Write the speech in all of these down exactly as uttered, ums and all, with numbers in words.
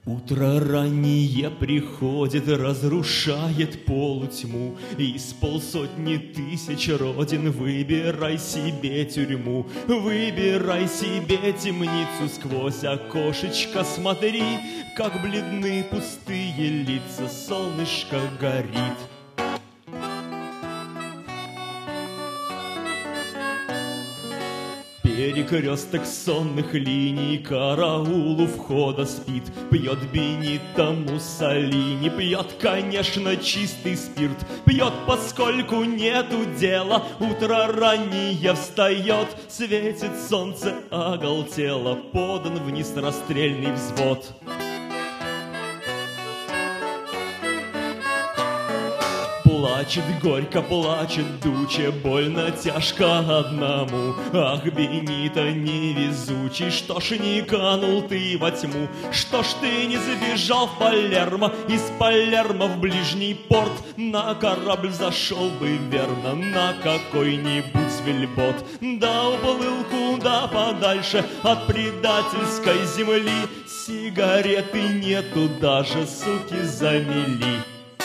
Утро раннее приходит, разрушает полутьму. Из полсотни тысяч родин выбирай себе тюрьму. Выбирай себе темницу, сквозь окошечко смотри, как бледны пустые лица, солнышко горит. Перекресток сонных линий, караул у входа спит. Пьет Бенито Муссолини, пьет, конечно, чистый спирт. Пьет, поскольку нету дела, утро раннее встает. Светит солнце, оголтело, подан вниз расстрельный взвод. Плачет, горько плачет Дуче, больно тяжко одному. Ах, Бенито невезучий, что ж не канул ты во тьму? Что ж ты не забежал в Палермо, из Палермо в ближний порт? На корабль зашел бы верно, на какой-нибудь вельбот. Да уплыл куда подальше от предательской земли. Сигареты нету даже, суки замели.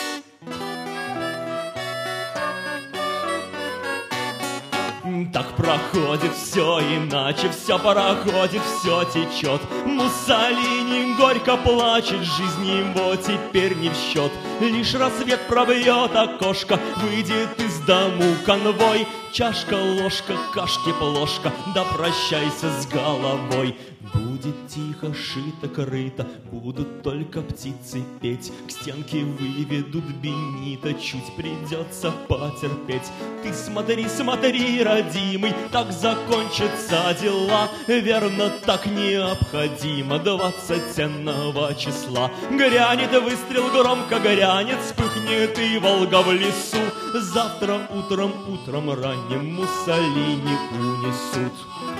Так проходит все иначе, все проходит, все течет. Муссолини горько плачет, жизнь его теперь не в счет. Лишь рассвет пробьет окошко, выйдет из дому конвой. Чашка, ложка, кашки, плошка, да прощайся с головой. Будет тихо, шито, крыто, будут только птицы петь. К стенке выведут Бенито, чуть придется потерпеть. Ты смотри, смотри, родимый, так закончатся дела. Верно, так необходимо двадцатого числа. Грянет выстрел, громко грянет, вспыхнет и Волга в лесу. Завтра утром, утром ранним Муссолини унесут.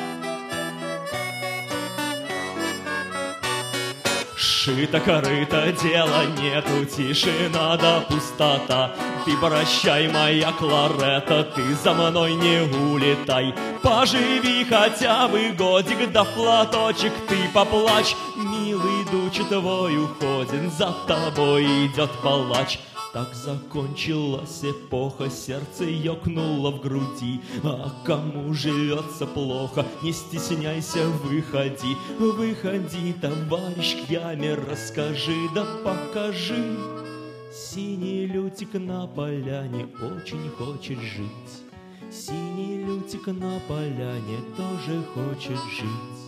Шито-корыто, дела нету, тишина да пустота. Ты прощай, моя Кларета, ты за мной не улетай. Поживи хотя бы годик, да в платочек ты поплачь. Милый Дуче твой уходен, за тобой идет палач. Так закончилась эпоха, сердце ёкнуло в груди. А кому живется плохо, не стесняйся, выходи. Выходи, товарищ, к яме, расскажи, да покажи. Синий лютик на поляне очень хочет жить. Синий лютик на поляне тоже хочет жить.